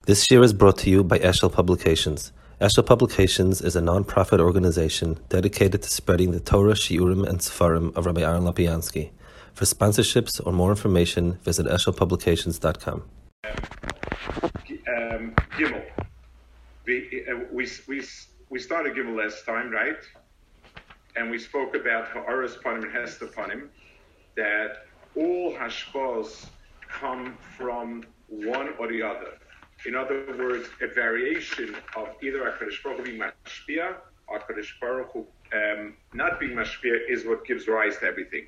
This year is brought to you by Eshel Publications. Eshel Publications is a non-profit organization dedicated to spreading the Torah, Shiurim, and Sefarim of Rabbi Aaron Lapiansky. For sponsorships or more information, visit eshelpublications.com. Gimel. We started Gimel last time, right? And we spoke about Ha'aras Panim and Hester Panim, that all hashpos come from one or the other. In other words, a variation of either HaKadosh Baruch Hu being mashpia or HaKadosh Baruch Hu not being mashpia is what gives rise to everything.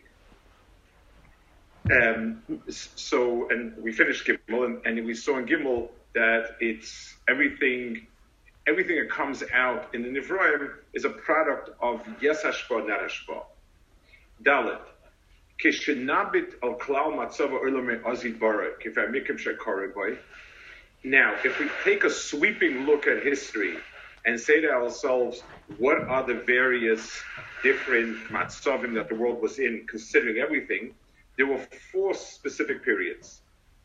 And we finished Gimel, and we saw in Gimel that it's everything that comes out in the Nivraim is a product of yes hashpa, not hashpa. Dalet. Kishenabit al klal matzava ulame azid bara kifamikim shekare boy. Now, if we take a sweeping look at history and say to ourselves, what are the various different matzavim that the world was in, considering everything, there were 4 specific periods.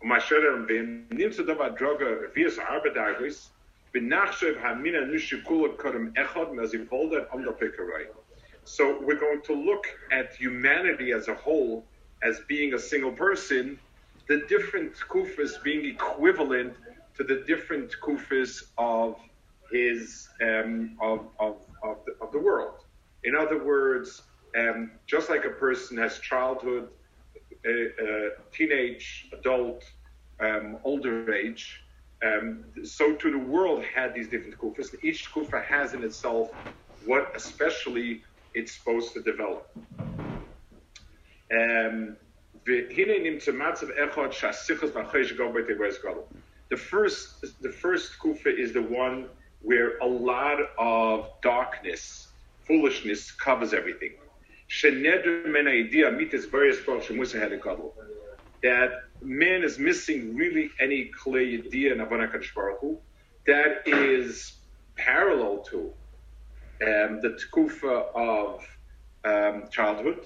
So we're going to look at humanity as a whole as being a single person, the different kufas being equivalent to the different kufas of his of the world. In other words, just like a person has childhood, teenage, adult, older age, so too the world had these different kufas. Each kufa has in itself what especially it's supposed to develop. The first kufa is the one where a lot of darkness, foolishness covers everything. That man is missing really any clear idea in Avana Kadosh Baruch Hu that is parallel to the tkufa of childhood.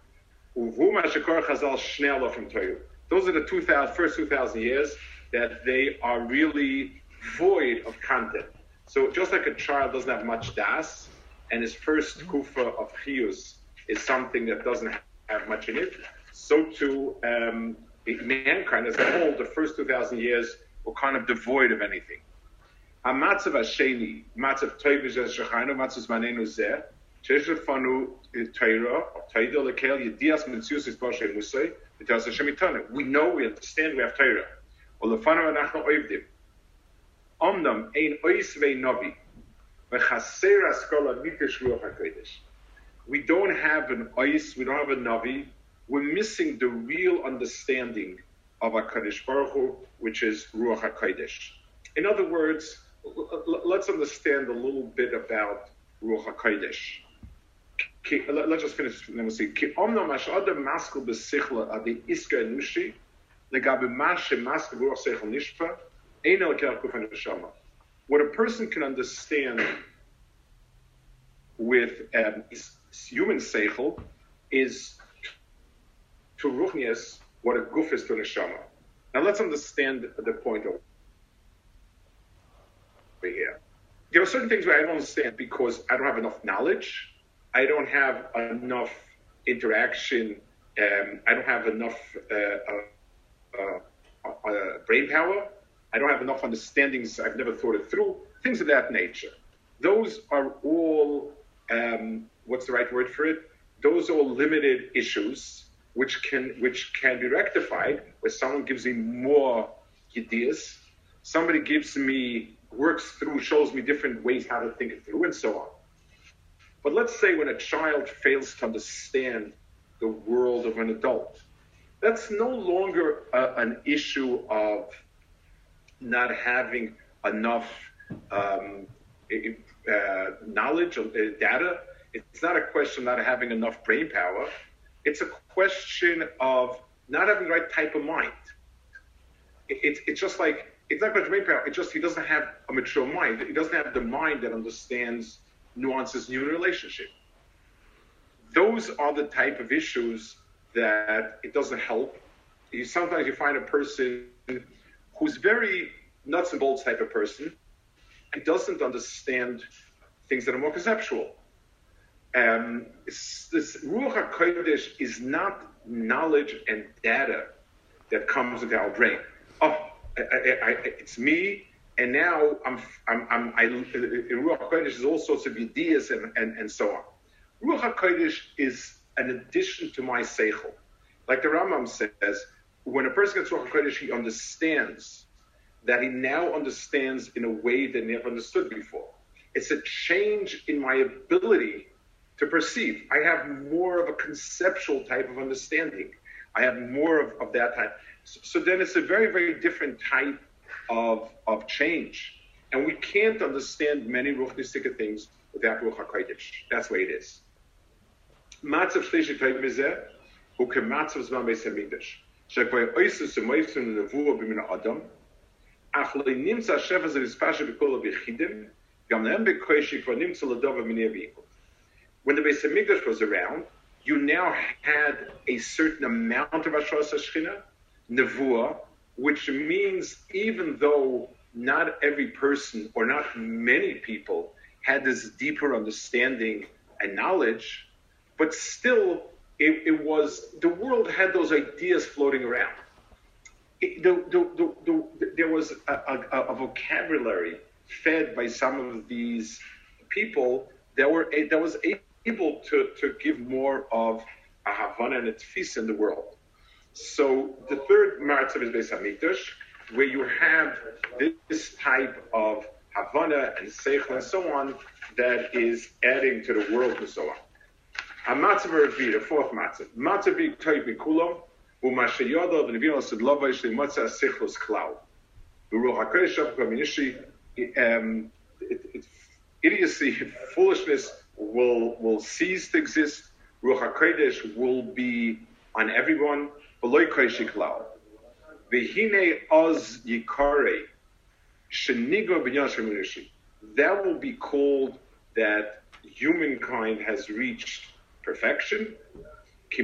Those are the first 2,000 years that they are really void of content. So just like a child doesn't have much das, and his first kufa of chiyus is something that doesn't have much in it, so too mankind as a whole, the first 2,000 years were kind of devoid of anything. Matzav Hasheni, Matzav Toivish Shechaynu, Matzav Zmanenu Zeh, Sheshefanu Torah, Toida Lekel Yedias Mitzius Isboshe Musay, V'tas Hashem Itanu. We know, we understand, we have Torah. Olefanu Anachnu Oivdim. Omnam Ein Ois Vei Novi, V'chaser Askola Mitish Ruach HaKodesh. We don't have an Ois, we don't have a Novi. We're missing the real understanding of HaKadosh Baruch Hu, which is Ruach HaKodesh. In other words, let's understand a little bit about Ruach HaKodesh. Let's just finish, and then we'll see. Ki omnam mash'adam maskul b'sichla adi iska enushi legabe mashe maskul b'ruach seichel nishpa ein el kel kuf neshama. What a person can understand with human seichel is to ruchnias what a guf is to neshama. Now let's understand the point over here. There are certain things where I don't understand because I don't have enough knowledge, I don't have enough interaction, I don't have enough brain power, I don't have enough understandings, I've never thought it through, things of that nature. Those are all, what's the right word for it? Those are all limited issues which can be rectified, where someone gives me more ideas, somebody works through, shows me different ways how to think it through, and so on. But let's say when a child fails to understand the world of an adult, that's no longer an issue of not having enough knowledge or data. It's not a question of not having enough brain power. It's a question of not having the right type of mind. It's just like, it's not about brain power, it's just he doesn't have a mature mind. He doesn't have the mind that understands nuances in human relationship. Those are the type of issues that it doesn't help. Sometimes you find a person who's very nuts and bolts type of person. He doesn't understand things that are more conceptual. This Ruach HaKodesh is not knowledge and data that comes into our brain. It's me, and now Ruach HaKodesh is all sorts of ideas and so on. Ruach HaKodesh is an addition to my seichel. Like the Rambam says, when a person gets Ruach HaKodesh, he understands that he now understands in a way that he never understood before. It's a change in my ability to perceive. I have more of a conceptual type of understanding. I have more of that type. So then it's a very, very different type of change. And we can't understand many Ruchnistic things without Ruach HaKodesh. That's the way it is. Matzav shlishi toiv mizeh, hu kematzav zman beis hamikdash. Shekvay oisus u'moifsim nevuah b'min ha'adam, ach lo nimtza shefa ze nispashe b'kol ha'bichidim, gam lehem b'koishi kvar nimtza l'dova minei v'ikot. When the Beis Hamikdash was around, you now had a certain amount of Hashras HaShechina, nevuah, which means even though not every person or not many people had this deeper understanding and knowledge, but still it was, the world had those ideas floating around. There was a vocabulary fed by some of these people that was able to give more of a Havana and a Tfis in the world. So the third Maratzav is Beis Hamikdash, where you have this type of Havana and Seichel and so on that is adding to the world and so on. A Matzav Revi, the fourth Matzav. Matzav B'Toy B'Kulam, U'Mashayodo V'Nevino Sedlova Yishli Matzah Seichlos Klau. U'Ruach HaKodesh Shav Kaminishi, idiocy, foolishness will cease to exist. Ruach HaKodesh will be on everyone. V'loi Kodesh Klau. V'hinei oz yikare shenigo b'nyan sheminishi. That will be called that humankind has reached perfection. From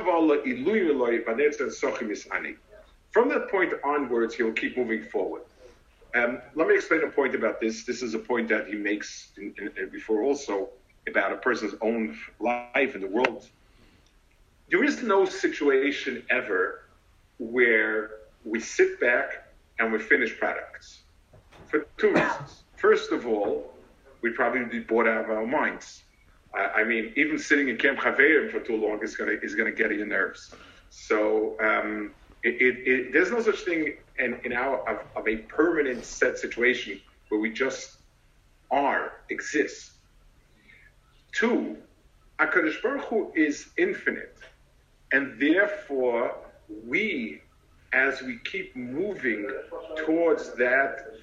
that point onwards, he'll keep moving forward. Let me explain a point about this. This is a point that he makes before also about a person's own life in the world. There is no situation ever where we sit back and we finish products for two reasons. First of all, we'd probably be bored out of our minds. I mean, even sitting in Camp Chaverim for too long is going to get on your nerves. So there's no such thing in our of a permanent set situation where we just exist. Two, HaKadosh Baruch Hu is infinite, and therefore we, as we keep moving towards that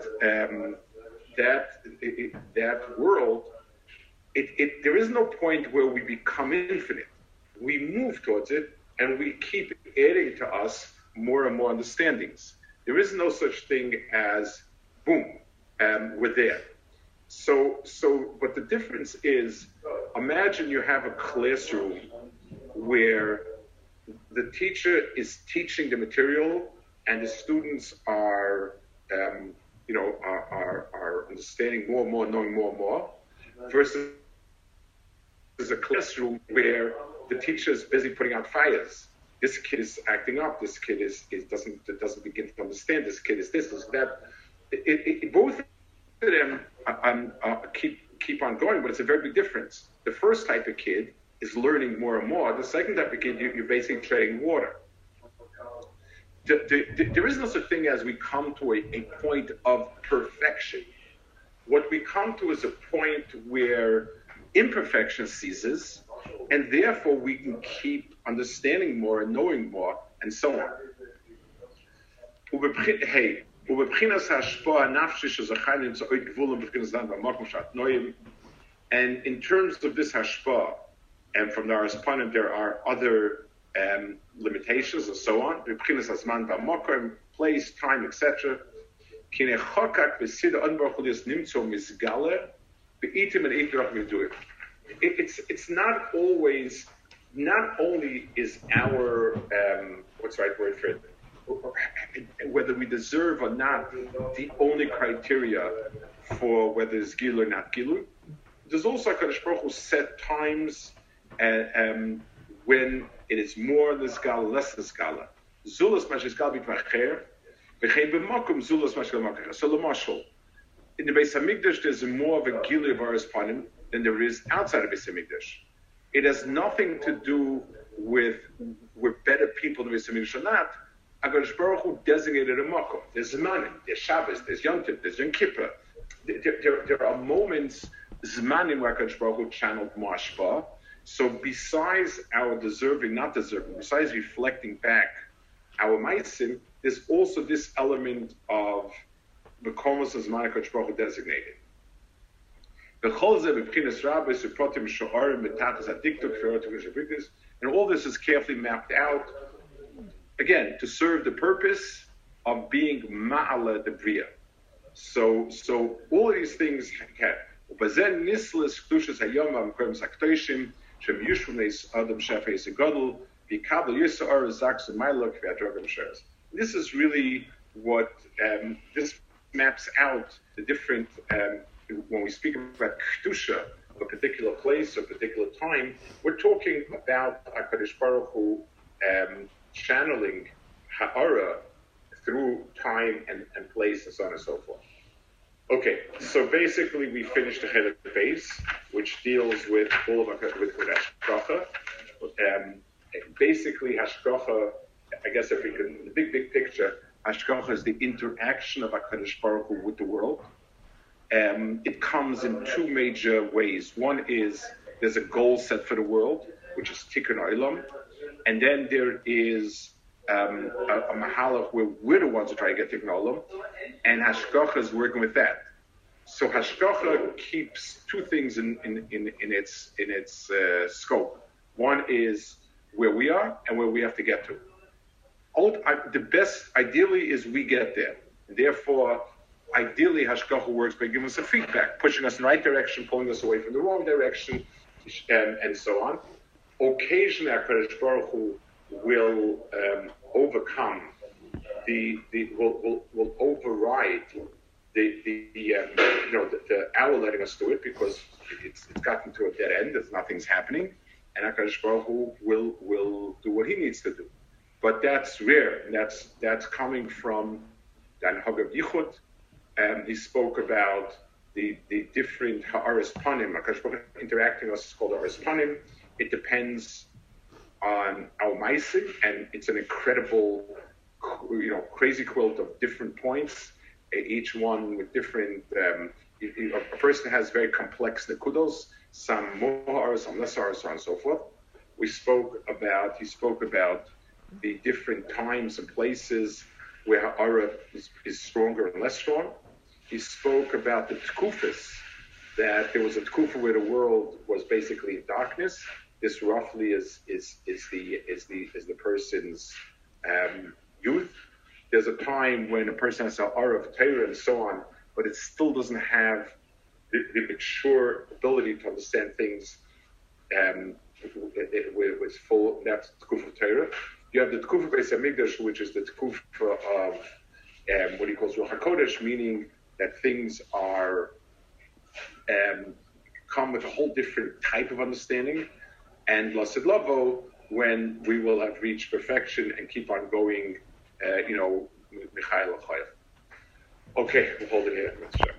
world, there is no point where we become infinite. We move towards it, and we keep adding to us more and more understandings. There is no such thing as boom, we're there. But the difference is, imagine you have a classroom where the teacher is teaching the material and the students are understanding more and more, knowing more and more, versus there's a classroom where the teacher is busy putting out fires. This kid is acting up. This kid doesn't begin to understand. This kid is this that. Both of them keep on going, but it's a very big difference. The first type of kid is learning more and more. The second type of kid, you're basically treading water. There is no such thing as we come to a point of perfection. What we come to is a point where imperfection ceases, and therefore we can keep understanding more and knowing more, and so on. And in terms of this hashpah, and from the Araspanim, there are other limitations and so on. Place, time, etc. It's not always. Not only is our what's the right word for it? whether we deserve or not, the only criteria for whether it's Gil or not Gil. There's also HaKadosh Baruch Hu set times when it is more Nizgal, less Nizgal. Zulas Mashizgal B'Kvacher, V'chein B'Makum Zulas Mashizgal B'Kvacher. So, L'mashal, in the Beis HaMikdash, there's more of a Gil of Aris Panim than there is outside of Beis HaMikdash. It has nothing to do with better people in the Beis HaMikdash or not. HaKadosh Baruch Hu designated a makom. There's Zmanim, there's Shabbos, there's Yom Tov, there's Yom Kippur. There are moments, Zmanim, where HaKadosh Baruch Hu channeled Mashba. So besides our deserving, not deserving, besides reflecting back our Maisim, there's also this element of Mekomos and Zman HaKadosh Baruch Hu designated. And all this is carefully mapped out, again, to serve the purpose of being Ma'ala the Bria. So all of these things can. This is really what this maps out the different, when we speak about Kedusha of a particular place or a particular time, we're talking about HaKadosh Baruch Hu channeling Ha'ara through time and place and so on and so forth. Okay, so basically we finished the Chelek base, which deals with all of with Hashgacha. Basically, Hashgacha, I guess if we can, the big picture, Hashgacha is the interaction of HaKadosh Baruch Hu with the world. It comes in two major ways. One is there's a goal set for the world, which is Tikkun Olam, and then there is a mahalach where we're the ones who try to get Tikkun Olam, and Hashgacha is working with that. So Hashgacha keeps two things in its scope. One is where we are and where we have to get to. The best, ideally, is we get there. Therefore, ideally, Hashgacha works by giving us a feedback, pushing us in the right direction, pulling us away from the wrong direction, and so on. Occasionally, HaKadosh Baruch Hu will overcome will override the hour letting us do it because it's gotten to a dead end. Nothing's happening, and HaKadosh Baruch Hu will do what He needs to do. But that's rare. And that's coming from Dan Hagav Yichud. He spoke about the different Ha'aris Panim. HaKadosh Baruch Hu interacting with us is called Ha'aris Panim. It depends on our Maisim, and it's an incredible, crazy quilt of different points, each one with different. A person has very complex nekudos, some more Ha'aris, some less Ha'aris, so on and so forth. He spoke about the different times and places where Ha'ara is stronger and less strong. He spoke about the Tkufas, that there was a Tkufa where the world was basically in darkness. This roughly is the person's youth. There's a time when a person has an aura of Torah and so on, but it still doesn't have the mature ability to understand things with full. That's Tkufa of Torah. You have the Tkufa Beis HaMikdash, which is the Tkufa of what he calls Ruach HaKodesh, meaning that things are come with a whole different type of understanding, and Lasid Lavo, when we will have reached perfection and keep on going, Michael Achayev. Okay, we'll hold it here.